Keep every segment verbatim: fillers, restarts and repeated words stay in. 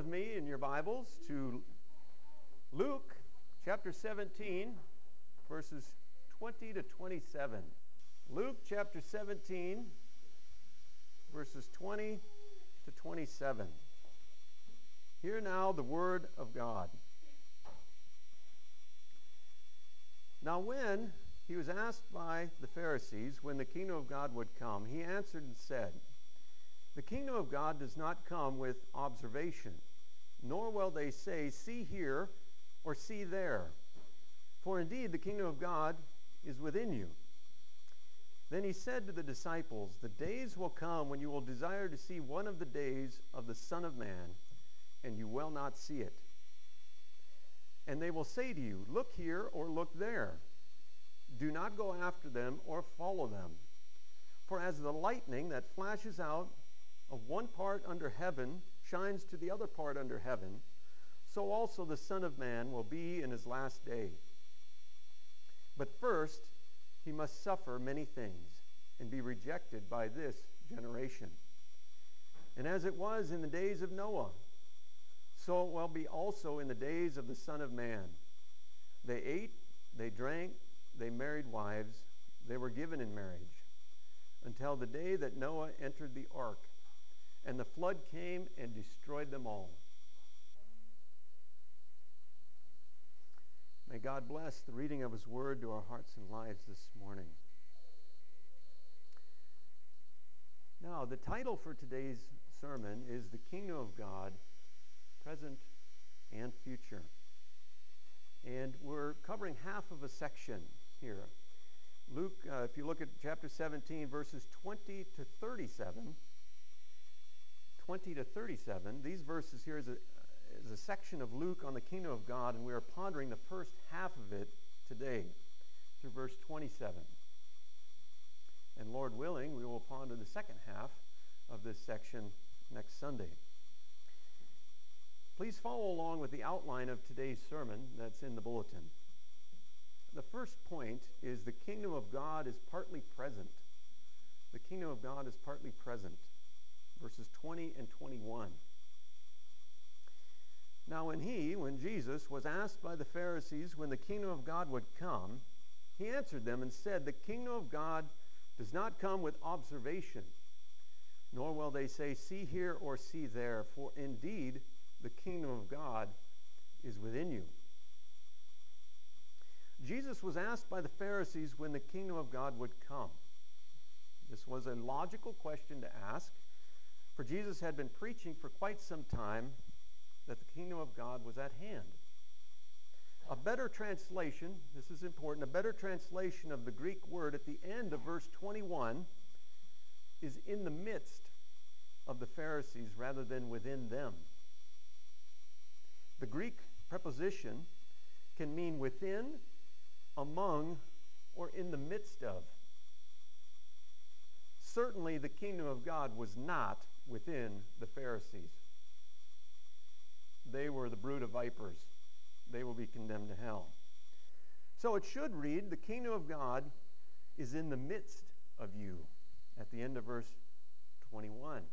with me in your Bibles to Luke chapter seventeen, verses twenty to twenty-seven. Luke chapter seventeen, verses twenty to twenty-seven. Hear now the word of God. Now when he was asked by the Pharisees when the kingdom of God would come, he answered and said, "The kingdom of God does not come with observation, nor will they say, 'See here,' or 'See there.' For indeed the kingdom of God is within you." Then he said to the disciples, "The days will come when you will desire to see one of the days of the Son of Man, and you will not see it. And they will say to you, 'Look here,' or 'Look there.' Do not go after them or follow them. For as the lightning that flashes out of one part under heaven shines to the other part under heaven, so also the Son of Man will be in his last day. But first he must suffer many things and be rejected by this generation. And as it was in the days of Noah, so it will be also in the days of the Son of Man. They ate, they drank, they married wives, they were given in marriage, until the day that Noah entered the ark, and the flood came and destroyed them all." May God bless the reading of his word to our hearts and lives this morning. Now, the title for today's sermon is "The Kingdom of God, Present and Future." And we're covering half of a section here. Luke, uh, if you look at chapter seventeen, verses twenty to thirty-seven, twenty to thirty-seven, these verses here is a, is a section of Luke on the kingdom of God, and we are pondering the first half of it today through verse twenty-seven. And Lord willing, we will ponder the second half of this section next Sunday. Please follow along with the outline of today's sermon that's in the bulletin. The first point is the kingdom of God is partly present. The kingdom of God is partly present. Verses twenty and twenty-one. Now when he, when Jesus, was asked by the Pharisees when the kingdom of God would come, he answered them and said, "The kingdom of God does not come with observation, nor will they say, 'See here,' or 'See there,' for indeed the kingdom of God is within you." Jesus was asked by the Pharisees when the kingdom of God would come. This was a logical question to ask, for Jesus had been preaching for quite some time that the kingdom of God was at hand. A better translation, this is important, a better translation of the Greek word at the end of verse twenty-one is "in the midst of the Pharisees" rather than "within them." The Greek preposition can mean within, among, or in the midst of. Certainly the kingdom of God was not within the Pharisees. They were the brood of vipers. They will be condemned to hell. So it should read, "The kingdom of God is in the midst of you," at the end of verse twenty-one.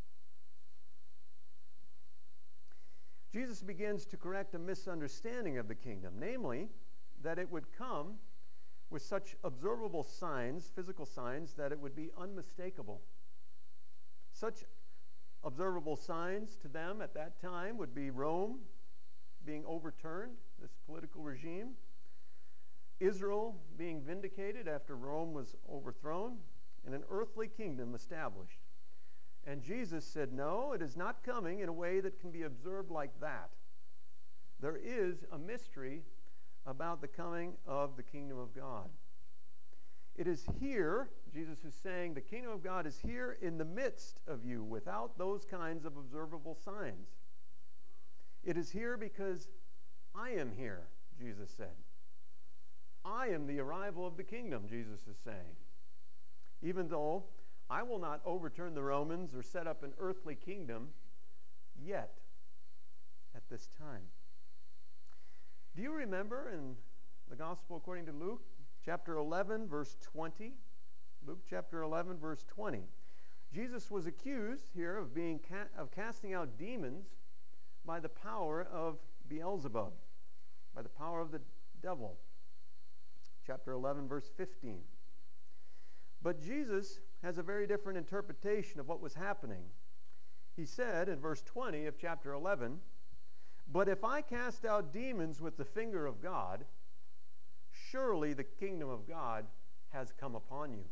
Jesus begins to correct a misunderstanding of the kingdom, namely, that it would come with such observable signs, physical signs, that it would be unmistakable. Such observable signs to them at that time would be Rome being overturned, this political regime, Israel being vindicated after Rome was overthrown, and an earthly kingdom established. And Jesus said, no, it is not coming in a way that can be observed like that. There is a mystery about the coming of the kingdom of God. It is here, Jesus is saying, the kingdom of God is here in the midst of you without those kinds of observable signs. It is here because I am here, Jesus said. I am the arrival of the kingdom, Jesus is saying. Even though I will not overturn the Romans or set up an earthly kingdom yet at this time. Do you remember in the Gospel according to Luke, chapter eleven, verse twenty? Luke chapter eleven, verse twenty. Jesus was accused here of being ca- of casting out demons by the power of Beelzebub, by the power of the devil. Chapter eleven, verse fifteen. But Jesus has a very different interpretation of what was happening. He said in verse twenty of chapter eleven, "But if I cast out demons with the finger of God, surely the kingdom of God has come upon you."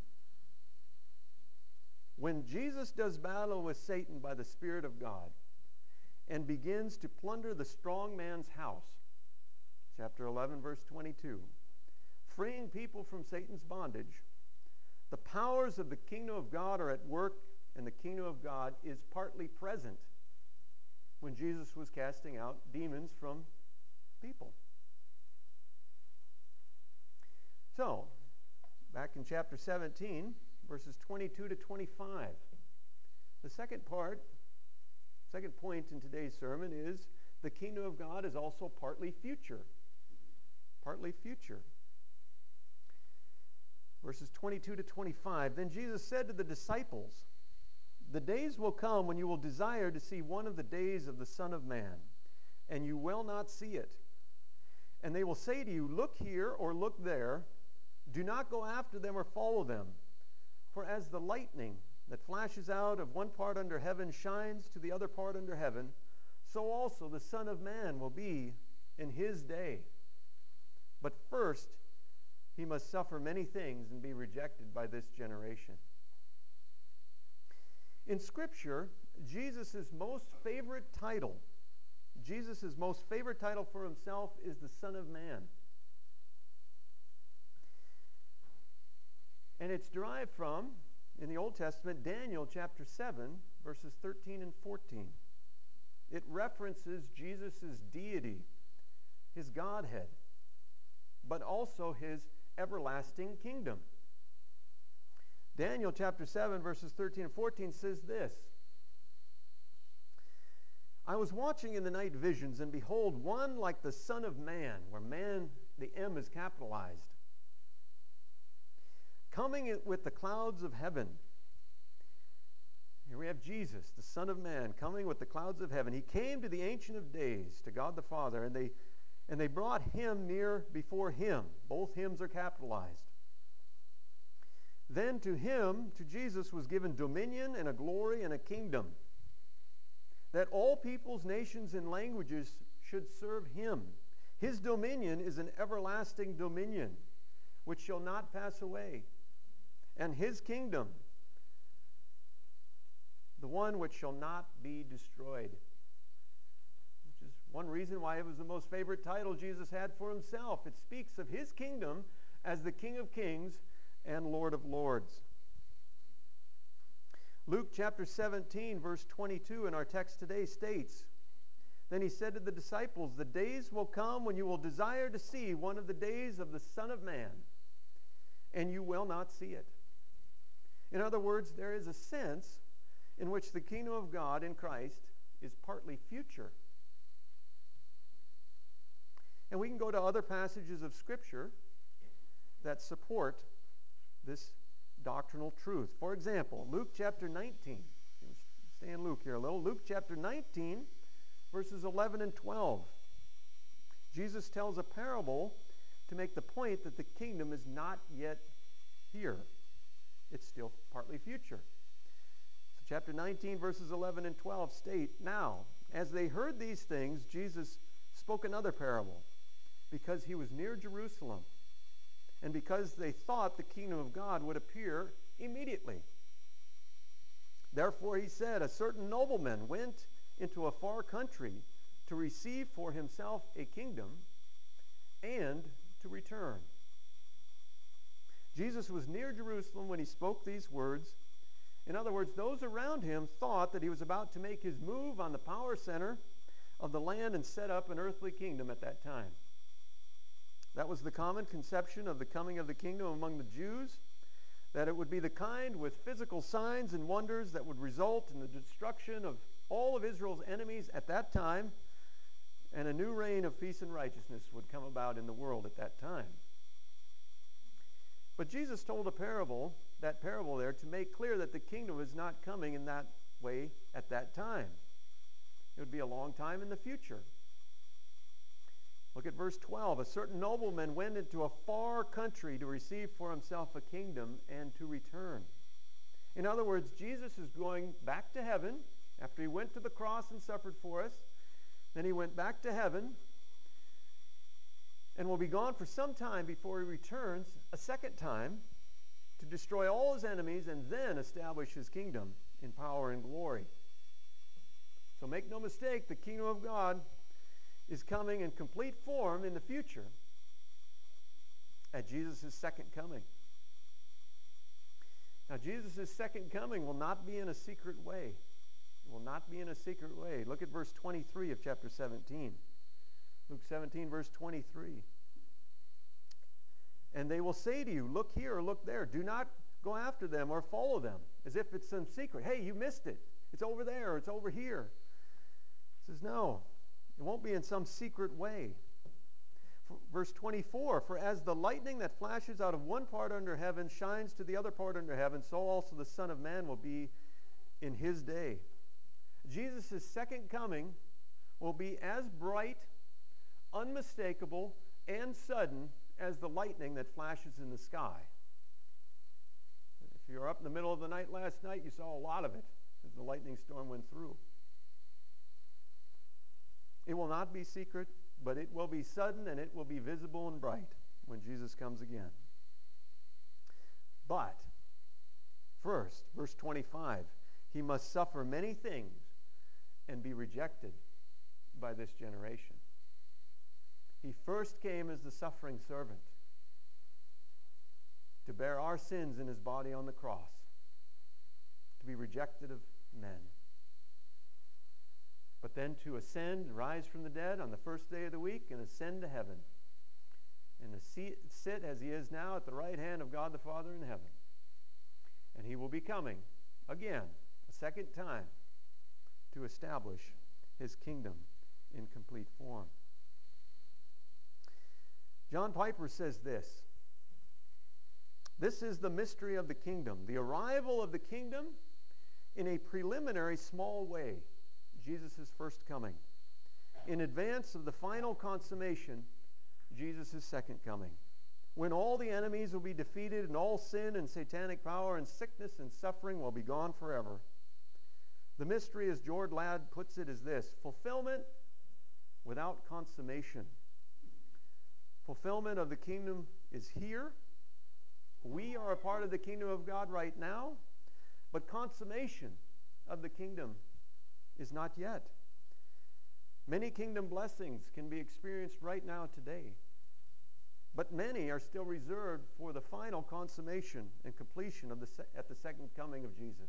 When Jesus does battle with Satan by the Spirit of God and begins to plunder the strong man's house, chapter eleven, verse twenty-two, freeing people from Satan's bondage, the powers of the kingdom of God are at work, and the kingdom of God is partly present when Jesus was casting out demons from people. So, back in chapter seventeen, verses twenty-two to twenty-five, the second part, second point in today's sermon is the kingdom of God is also partly future. Partly future. Verses twenty-two to twenty-five, "Then Jesus said to the disciples, 'The days will come when you will desire to see one of the days of the Son of Man, and you will not see it. And they will say to you, Look here or look there. Do not go after them or follow them. For as the lightning that flashes out of one part under heaven shines to the other part under heaven, so also the Son of Man will be in his day. But first, he must suffer many things and be rejected by this generation.'" In Scripture, Jesus' most favorite title, Jesus' most favorite title for himself is the Son of Man. And it's derived from, in the Old Testament, Daniel chapter seven, verses thirteen and fourteen. It references Jesus' deity, his Godhead, but also his everlasting kingdom. Daniel chapter seven, verses thirteen and fourteen says this, "I was watching in the night visions, and behold, one like the Son of Man," where man, the M is capitalized, "coming with the clouds of heaven." Here we have Jesus, the Son of Man, coming with the clouds of heaven. "He came to the Ancient of Days, to God the Father, and they and they brought him near before him." Both hymns are capitalized. "Then to him, to Jesus, was given dominion and a glory and a kingdom, that all peoples, nations, and languages should serve him. His dominion is an everlasting dominion, which shall not pass away, and his kingdom, the one which shall not be destroyed." Which is one reason why it was the most favorite title Jesus had for himself. It speaks of his kingdom as the King of Kings and Lord of Lords. Luke chapter seventeen, verse twenty-two in our text today states, "Then he said to the disciples, 'The days will come when you will desire to see one of the days of the Son of Man, and you will not see it.'" In other words, there is a sense in which the kingdom of God in Christ is partly future. And we can go to other passages of Scripture that support this doctrinal truth. For example, Luke chapter nineteen. Stay in Luke here a little. Luke chapter nineteen, verses eleven and twelve. Jesus tells a parable to make the point that the kingdom is not yet here. It's still partly future. So chapter nineteen, verses eleven and twelve state, "Now, as they heard these things, Jesus spoke another parable, because he was near Jerusalem, and because they thought the kingdom of God would appear immediately. Therefore he said, a certain nobleman went into a far country to receive for himself a kingdom and to return." Jesus was near Jerusalem when he spoke these words. In other words, those around him thought that he was about to make his move on the power center of the land and set up an earthly kingdom at that time. That was the common conception of the coming of the kingdom among the Jews, that it would be the kind with physical signs and wonders that would result in the destruction of all of Israel's enemies at that time, and a new reign of peace and righteousness would come about in the world at that time. But Jesus told a parable, that parable there, to make clear that the kingdom is not coming in that way at that time. It would be a long time in the future. Look at verse twelve. A certain nobleman went into a far country to receive for himself a kingdom and to return. In other words, Jesus is going back to heaven after he went to the cross and suffered for us. Then he went back to heaven and will be gone for some time before he returns a second time to destroy all his enemies and then establish his kingdom in power and glory. So make no mistake, the kingdom of God is coming in complete form in the future at Jesus' second coming. Now, Jesus' second coming will not be in a secret way. It will not be in a secret way. Look at verse twenty-three of chapter seventeen. Luke seventeen, verse twenty-three. And they will say to you, look here or look there. Do not go after them or follow them, as if it's some secret. Hey, you missed it. It's over there or it's over here. He says, no, it won't be in some secret way. For, verse twenty-four, for as the lightning that flashes out of one part under heaven shines to the other part under heaven, so also the Son of Man will be in his day. Jesus' second coming will be as bright, unmistakable, and sudden as the lightning that flashes in the sky. If you were up in the middle of the night last night, you saw a lot of it as the lightning storm went through. It will not be secret, but it will be sudden and it will be visible and bright when Jesus comes again. But, first, verse twenty-five, he must suffer many things and be rejected by this generation. He first came as the suffering servant to bear our sins in his body on the cross, to be rejected of men, but then to ascend, rise from the dead on the first day of the week and ascend to heaven, and to sit as he is now at the right hand of God the Father in heaven. And he will be coming again, a second time, to establish his kingdom in complete form. John Piper says this: this is the mystery of the kingdom, the arrival of the kingdom in a preliminary small way, Jesus' first coming, in advance of the final consummation, Jesus' second coming, when all the enemies will be defeated and all sin and satanic power and sickness and suffering will be gone forever. The mystery, as George Ladd puts it, is this: fulfillment without consummation. Fulfillment of the kingdom is here. We are a part of the kingdom of God right now, but consummation of the kingdom is not yet. Many kingdom blessings can be experienced right now today, but many are still reserved for the final consummation and completion of the se- at the second coming of Jesus.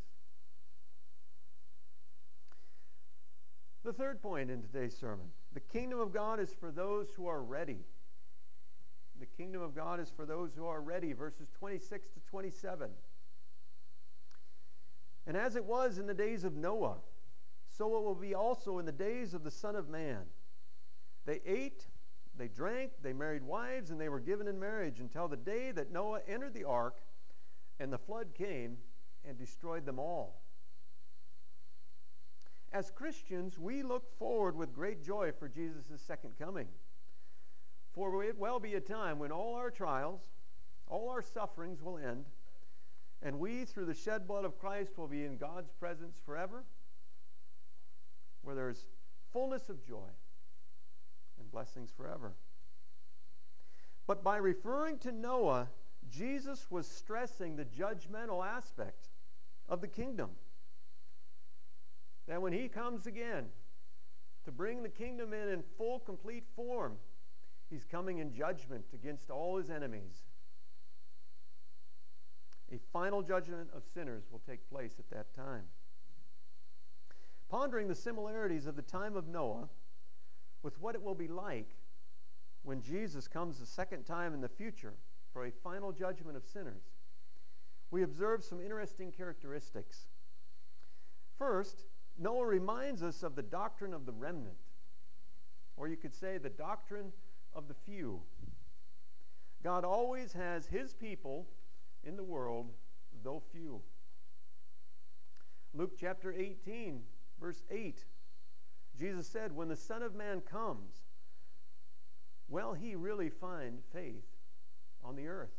The third point in today's sermon: the kingdom of God is for those who are ready. The kingdom of God is for those who are ready, verses twenty-six to twenty-seven. And as it was in the days of Noah, so it will be also in the days of the Son of Man. They ate, they drank, they married wives, and they were given in marriage until the day that Noah entered the ark, and the flood came and destroyed them all. As Christians, we look forward with great joy for Jesus' second coming. For it will be a time when all our trials, all our sufferings will end, and we, through the shed blood of Christ, will be in God's presence forever, where there's fullness of joy and blessings forever. But by referring to Noah, Jesus was stressing the judgmental aspect of the kingdom. That when he comes again to bring the kingdom in in full, complete form, he's coming in judgment against all his enemies. A final judgment of sinners will take place at that time. Pondering the similarities of the time of Noah with what it will be like when Jesus comes the second time in the future for a final judgment of sinners, we observe some interesting characteristics. First, Noah reminds us of the doctrine of the remnant, or you could say the doctrine of the few. God always has his people in the world, though few. Luke chapter eighteen, verse eight. Jesus said, when the Son of Man comes, will he really find faith on the earth?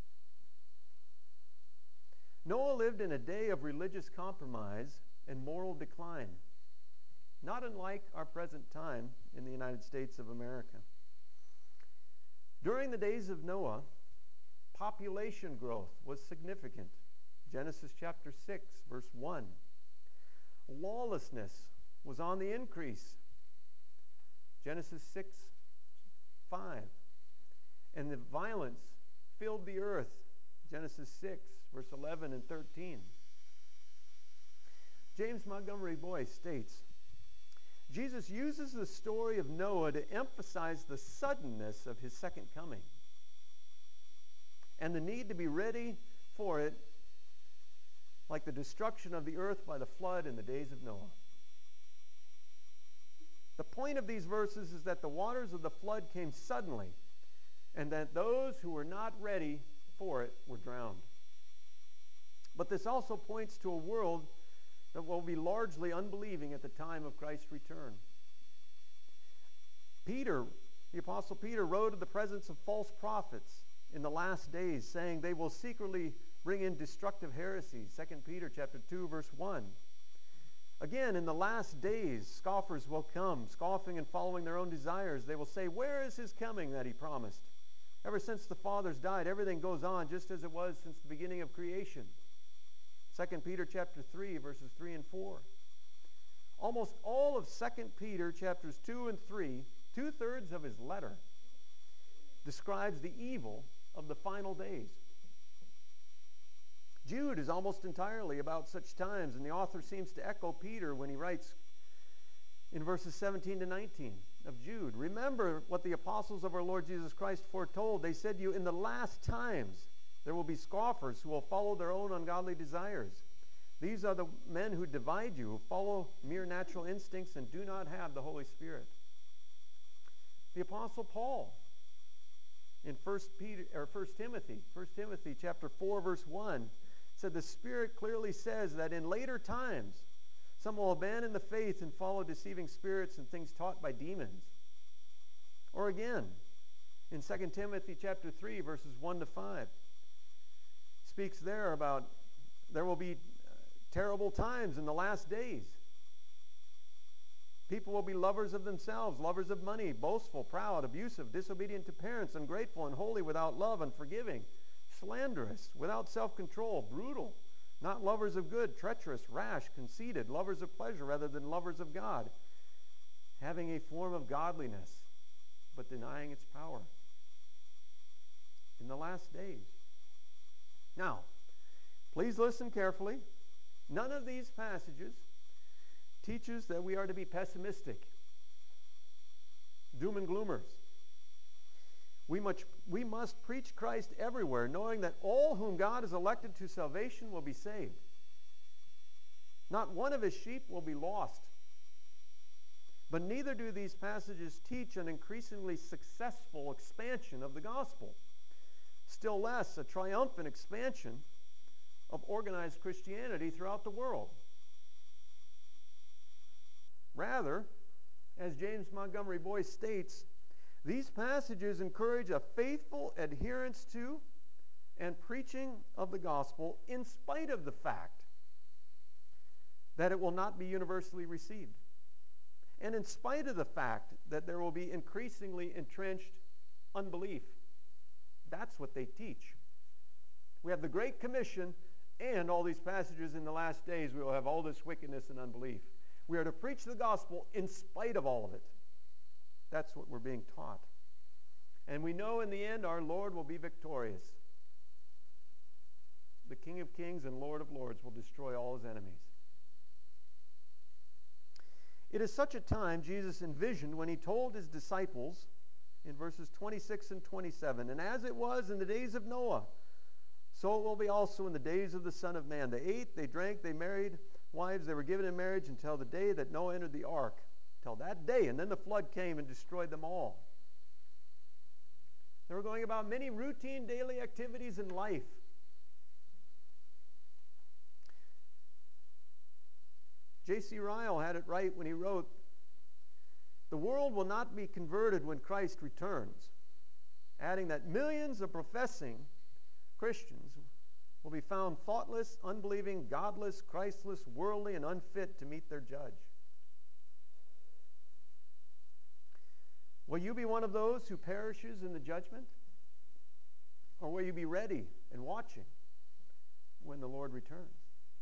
Noah lived in a day of religious compromise and moral decline, not unlike our present time in the United States of America. During the days of Noah, population growth was significant. Genesis chapter six, verse one. Lawlessness was on the increase. Genesis six, five. And the violence filled the earth. Genesis six, verse eleven and thirteen. James Montgomery Boyce states, Jesus uses the story of Noah to emphasize the suddenness of his second coming and the need to be ready for it, like the destruction of the earth by the flood in the days of Noah. The point of these verses is that the waters of the flood came suddenly, and that those who were not ready for it were drowned. But this also points to a world that will be largely unbelieving at the time of Christ's return. Peter, the Apostle Peter, wrote of the presence of false prophets in the last days, saying they will secretly bring in destructive heresies. Second Peter chapter two, verse one. Again, in the last days, scoffers will come, scoffing and following their own desires. They will say, where is his coming that he promised? Ever since the fathers died, everything goes on just as it was since the beginning of creation. Second Peter chapter three, verses three and four. Almost all of Second Peter chapters two and three, two-thirds of his letter, describes the evil of the final days. Jude is almost entirely about such times, and the author seems to echo Peter when he writes in verses seventeen to nineteen of Jude. Remember what the apostles of our Lord Jesus Christ foretold. They said to you, in the last times there will be scoffers who will follow their own ungodly desires. These are the men who divide you, who follow mere natural instincts and do not have the Holy Spirit. The Apostle Paul, in First Peter or First Timothy, First Timothy chapter four, verse one, said the Spirit clearly says that in later times some will abandon the faith and follow deceiving spirits and things taught by demons. Or again, in Second Timothy chapter three, verses one to five, speaks there about there will be terrible times in the last days. People will be lovers of themselves, lovers of money, boastful, proud, abusive, disobedient to parents, ungrateful, unholy, without love, unforgiving, slanderous, without self-control, brutal, not lovers of good, treacherous, rash, conceited, lovers of pleasure rather than lovers of God, having a form of godliness, but denying its power. In the last days. Now, please listen carefully. None of these passages teaches that we are to be pessimistic, doom and gloomers. We must, we must preach Christ everywhere, knowing that all whom God has elected to salvation will be saved. Not one of his sheep will be lost. But neither do these passages teach an increasingly successful expansion of the gospel. Still less, a triumphant expansion of organized Christianity throughout the world. Rather, as James Montgomery Boyce states, these passages encourage a faithful adherence to and preaching of the gospel in spite of the fact that it will not be universally received, and in spite of the fact that there will be increasingly entrenched unbelief. That's what they teach. We have the Great Commission and all these passages in the last days. We will have all this wickedness and unbelief. We are to preach the gospel in spite of all of it. That's what we're being taught. And we know in the end our Lord will be victorious. The King of Kings and Lord of Lords will destroy all his enemies. It is such a time Jesus envisioned when he told his disciples in verses twenty-six and twenty-seven, and as it was in the days of Noah, so it will be also in the days of the Son of Man. They ate, they drank, they married wives, they were given in marriage until the day that Noah entered the ark. Till that day, and then the flood came and destroyed them all. They were going about many routine daily activities in life. J C Ryle had it right when he wrote, The world will not be converted when Christ returns, adding that millions of professing Christians will be found thoughtless, unbelieving, godless, Christless, worldly, and unfit to meet their judge. Will you be one of those who perishes in the judgment? Or will you be ready and watching when the Lord returns?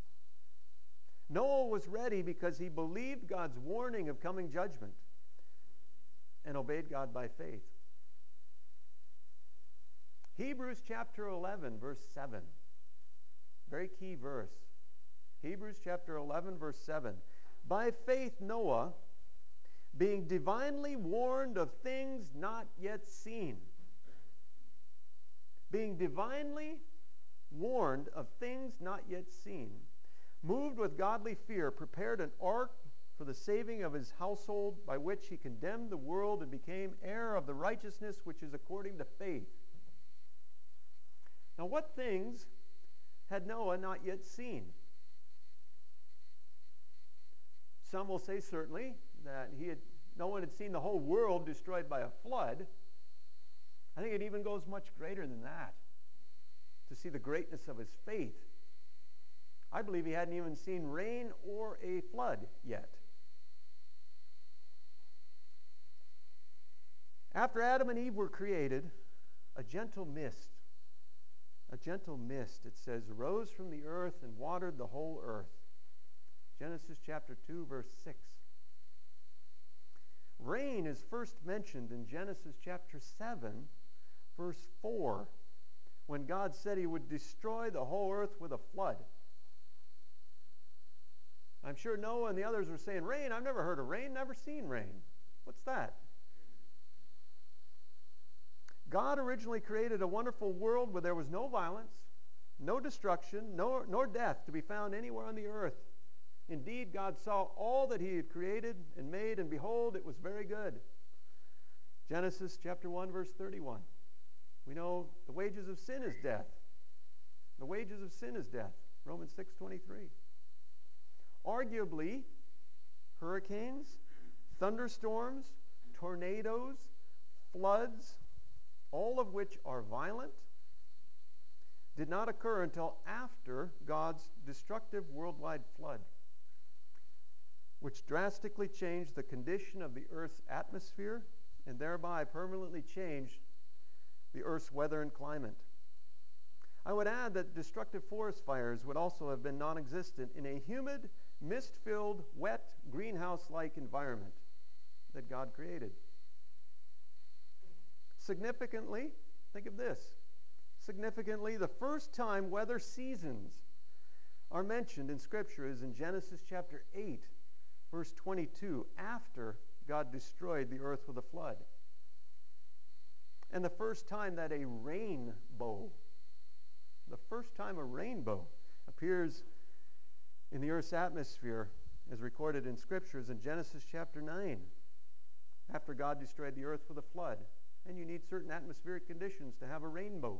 Noah was ready because he believed God's warning of coming judgment and obeyed God by faith. Hebrews chapter eleven, verse seven. Very key verse. Hebrews chapter eleven, verse seven. By faith Noah, being divinely warned of things not yet seen. Being divinely warned of things not yet seen, moved with godly fear, prepared an ark for the saving of his household, by which he condemned the world and became heir of the righteousness which is according to faith. Now, what things had Noah not yet seen? Some will say certainly that he had, no one had seen the whole world destroyed by a flood. I think it even goes much greater than that, to see the greatness of his faith. I believe he hadn't even seen rain or a flood yet. After Adam and Eve were created, a gentle mist, a gentle mist, it says, rose from the earth and watered the whole earth. Genesis chapter two, verse six. Rain is first mentioned in Genesis chapter seven, verse four, when God said he would destroy the whole earth with a flood. I'm sure Noah and the others were saying, rain? I've never heard of rain, never seen rain. What's that? God originally created a wonderful world where there was no violence, no destruction, nor, nor death to be found anywhere on the earth. Indeed, God saw all that he had created and made, and behold, it was very good. Genesis chapter one, verse thirty-one. We know the wages of sin is death. The wages of sin is death. Romans six twenty-three. Arguably, hurricanes, thunderstorms, tornadoes, floods, all of which are violent, did not occur until after God's destructive worldwide flood, which drastically changed the condition of the earth's atmosphere and thereby permanently changed the earth's weather and climate. I would add that destructive forest fires would also have been non-existent in a humid, mist-filled, wet, greenhouse-like environment that God created. Significantly, think of this. Significantly, the first time weather seasons are mentioned in Scripture is in Genesis chapter eight, verse twenty-two, after God destroyed the earth with a flood. And the first time that a rainbow, the first time a rainbow appears in the earth's atmosphere, as recorded in Scripture, is in Genesis chapter nine, after God destroyed the earth with a flood. And you need certain atmospheric conditions to have a rainbow.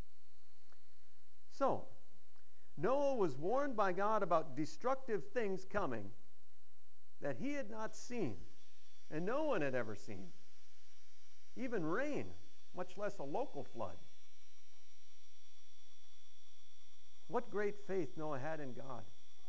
So, Noah was warned by God about destructive things coming that he had not seen, and no one had ever seen. Even rain, much less a local flood. What great faith Noah had in God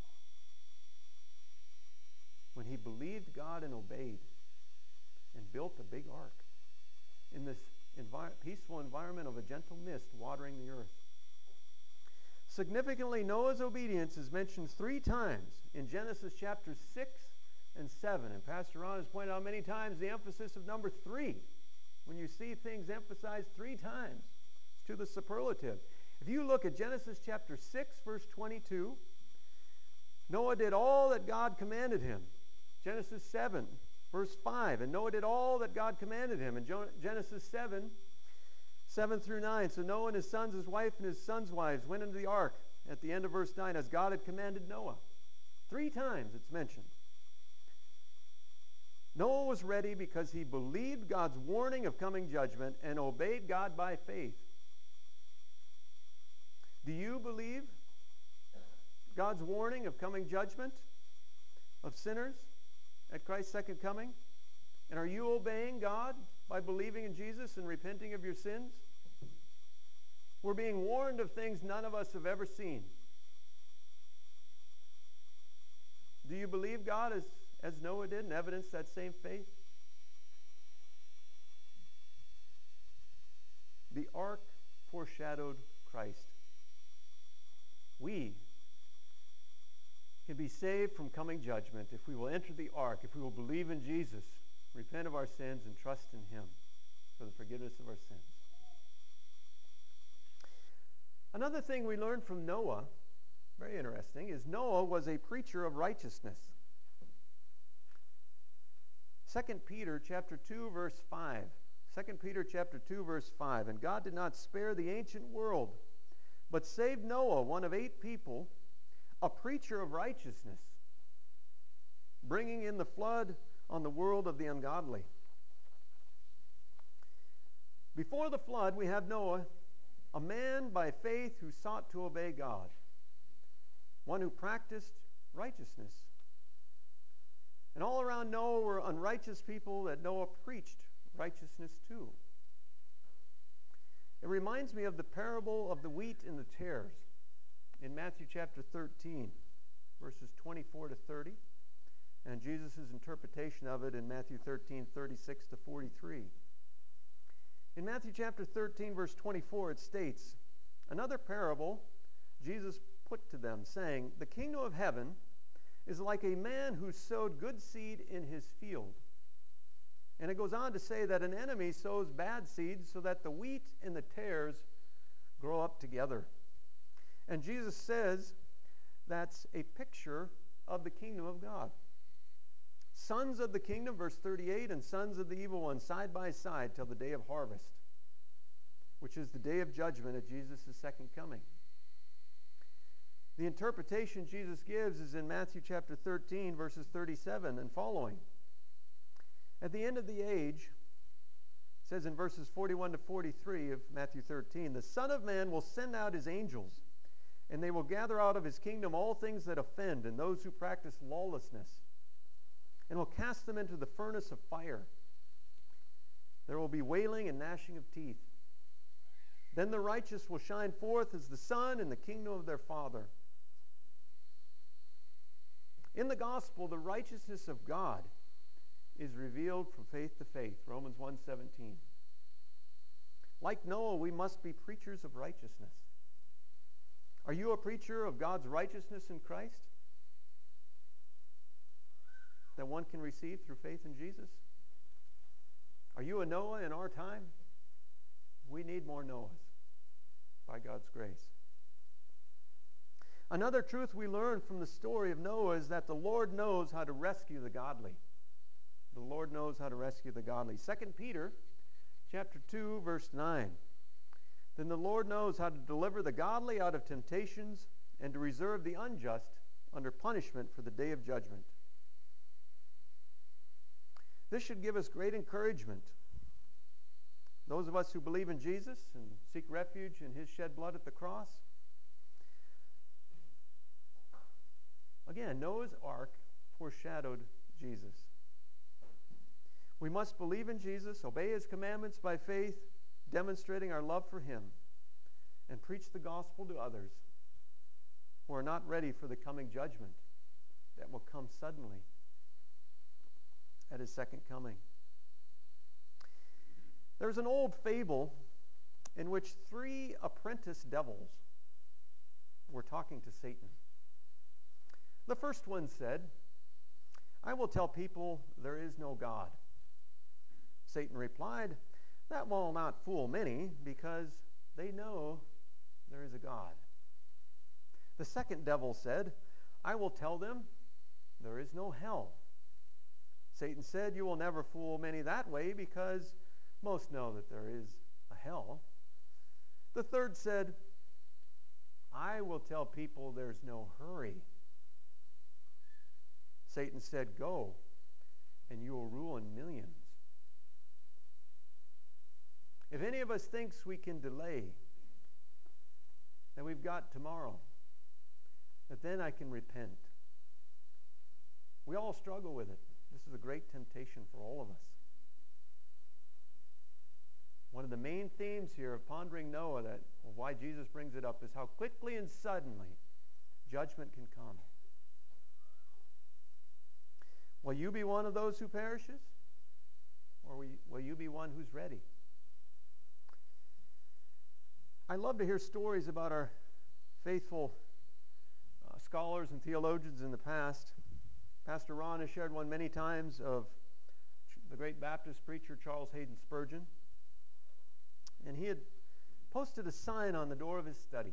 when he believed God and obeyed and built a big ark in this envi- peaceful environment of a gentle mist watering the earth. Significantly, Noah's obedience is mentioned three times in Genesis chapter six and seven. And Pastor Ron has pointed out many times the emphasis of number three. When you see things emphasized three times, it's to the superlative. If you look at Genesis chapter six, verse twenty-two, Noah did all that God commanded him. Genesis seven, verse five, and Noah did all that God commanded him. In Genesis seven, seven through nine, so Noah and his sons, his wife, and his sons' wives went into the ark at the end of verse nine, as God had commanded Noah. Three times it's mentioned. Noah was ready because he believed God's warning of coming judgment and obeyed God by faith. Do you believe God's warning of coming judgment of sinners at Christ's second coming? And are you obeying God by believing in Jesus and repenting of your sins? We're being warned of things none of us have ever seen. Do you believe God as, as Noah did and evidence that same faith? The ark foreshadowed Christ. We can be saved from coming judgment if we will enter the ark, if we will believe in Jesus, repent of our sins, and trust in Him for the forgiveness of our sins. Another thing we learned from Noah, very interesting, is Noah was a preacher of righteousness. Second Peter chapter two, verse five. Second Peter chapter two, verse five. And God did not spare the ancient world, but saved Noah, one of eight people, a preacher of righteousness, bringing in the flood on the world of the ungodly. Before the flood, we have Noah, a man by faith who sought to obey God, one who practiced righteousness. And all around Noah were unrighteous people that Noah preached righteousness to. It reminds me of the parable of the wheat and the tares in Matthew chapter thirteen, verses twenty-four to thirty, and Jesus' interpretation of it in Matthew thirteen, thirty-six to forty-three. In Matthew chapter thirteen, verse twenty-four, it states, another parable Jesus put to them, saying, the kingdom of heaven is like a man who sowed good seed in his field. And it goes on to say that an enemy sows bad seeds so that the wheat and the tares grow up together. And Jesus says that's a picture of the kingdom of God. Sons of the kingdom, verse thirty-eight, and sons of the evil one side by side till the day of harvest, which is the day of judgment at Jesus' second coming. The interpretation Jesus gives is in Matthew chapter thirteen, verses thirty-seven and following. At the end of the age, it says in verses forty-one to forty-three of Matthew thirteen, the Son of Man will send out his angels, and they will gather out of his kingdom all things that offend and those who practice lawlessness, and will cast them into the furnace of fire. There will be wailing and gnashing of teeth. Then the righteous will shine forth as the sun in the kingdom of their Father. In the gospel, the righteousness of God is revealed from faith to faith, Romans one seventeen. Like Noah, we must be preachers of righteousness. Are you a preacher of God's righteousness in Christ that one can receive through faith in Jesus? Are you a Noah in our time? We need more Noahs by God's grace. Another truth we learn from the story of Noah is that the Lord knows how to rescue the godly. The Lord knows how to rescue the godly. Second Peter chapter two, verse nine. Then the Lord knows how to deliver the godly out of temptations and to reserve the unjust under punishment for the day of judgment. This should give us great encouragement. Those of us who believe in Jesus and seek refuge in his shed blood at the cross. Again, Noah's ark foreshadowed Jesus. We must believe in Jesus, obey his commandments by faith, demonstrating our love for him, and preach the gospel to others who are not ready for the coming judgment that will come suddenly at his second coming. There's an old fable in which three apprentice devils were talking to Satan. The first one said, I will tell people there is no God. Satan replied, that will not fool many, because they know there is a God. The second devil said, I will tell them there is no hell. Satan said, you will never fool many that way, because most know that there is a hell. The third said, I will tell people there's no hurry. Satan said, go, and you will ruin millions. If any of us thinks we can delay, that we've got tomorrow, that then I can repent. We all struggle with it. This is a great temptation for all of us. of the main themes here of pondering Noah, that well, why Jesus brings it up, is how quickly and suddenly judgment can come. Will you be one of those who perishes? Or will you, will you be one who's ready? I love to hear stories about our faithful uh, scholars and theologians in the past. Pastor Ron has shared one many times of the great Baptist preacher Charles Hayden Spurgeon. And he had posted a sign on the door of his study.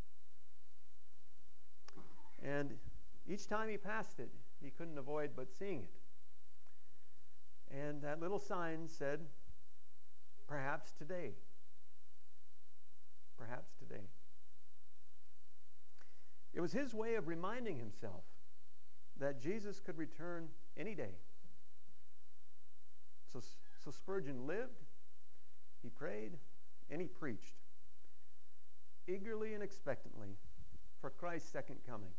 And each time he passed it, he couldn't avoid but seeing it. And that little sign said, "Perhaps today." Perhaps today. It was his way of reminding himself that Jesus could return any day. So, so Spurgeon lived, he prayed, and he preached, eagerly and expectantly, for Christ's second coming.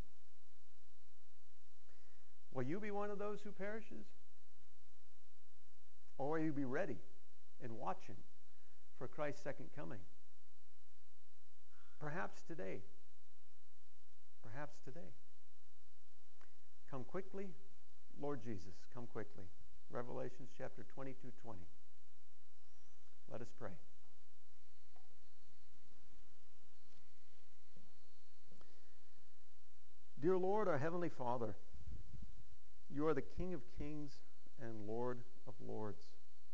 Will you be one of those who perishes? Or will you be ready and watching for Christ's second coming? Perhaps today. Perhaps today. Come quickly, Lord Jesus, come quickly. Revelations chapter twenty-two twenty. Let us pray. Dear Lord, our Heavenly Father, you are the King of kings and Lord of lords.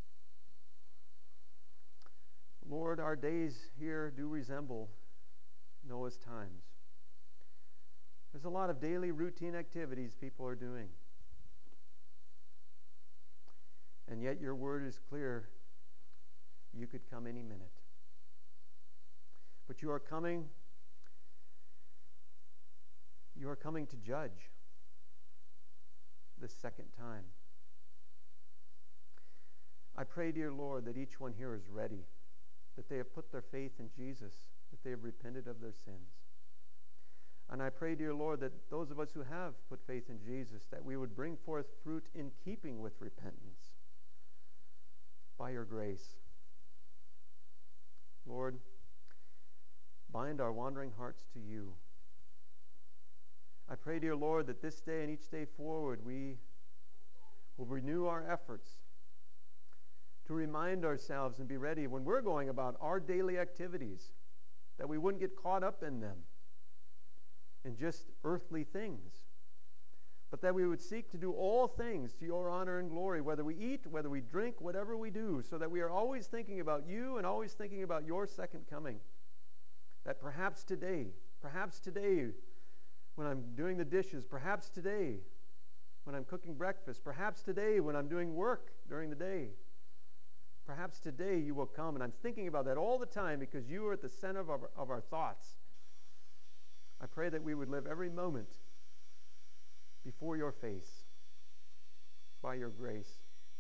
Lord, our days here do resemble Noah's times. There's a lot of daily routine activities people are doing. And yet your word is clear. You could come any minute. But you are coming, you are coming to judge this second time. I pray, dear Lord, that each one here is ready, that they have put their faith in Jesus, that they have repented of their sins. And I pray, dear Lord, that those of us who have put faith in Jesus, that we would bring forth fruit in keeping with repentance by your grace. Lord, bind our wandering hearts to you. I pray, dear Lord, that this day and each day forward we will renew our efforts to remind ourselves and be ready when we're going about our daily activities, that we wouldn't get caught up in them, in just earthly things, but that we would seek to do all things to your honor and glory, whether we eat, whether we drink, whatever we do, so that we are always thinking about you and always thinking about your second coming. That perhaps today, perhaps today when I'm doing the dishes, perhaps today when I'm cooking breakfast, perhaps today when I'm doing work during the day, perhaps today you will come. And I'm thinking about that all the time because you are at the center of our, of our thoughts. I pray that we would live every moment before your face, by your grace.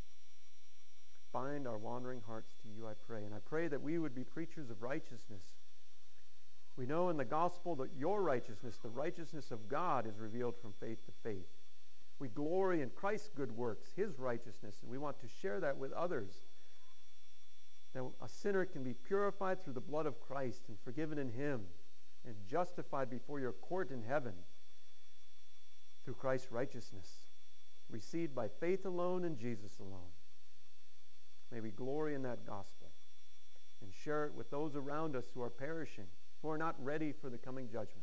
Bind our wandering hearts to you, I pray. And I pray that we would be preachers of righteousness. We know in the gospel that your righteousness, the righteousness of God, is revealed from faith to faith. We glory in Christ's good works, his righteousness, and we want to share that with others. That a sinner can be purified through the blood of Christ and forgiven in him and justified before your court in heaven through Christ's righteousness, received by faith alone in Jesus alone. May we glory in that gospel and share it with those around us who are perishing, who are not ready for the coming judgment.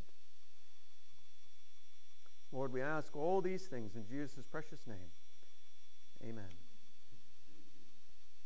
Lord, we ask all these things in Jesus' precious name. Amen.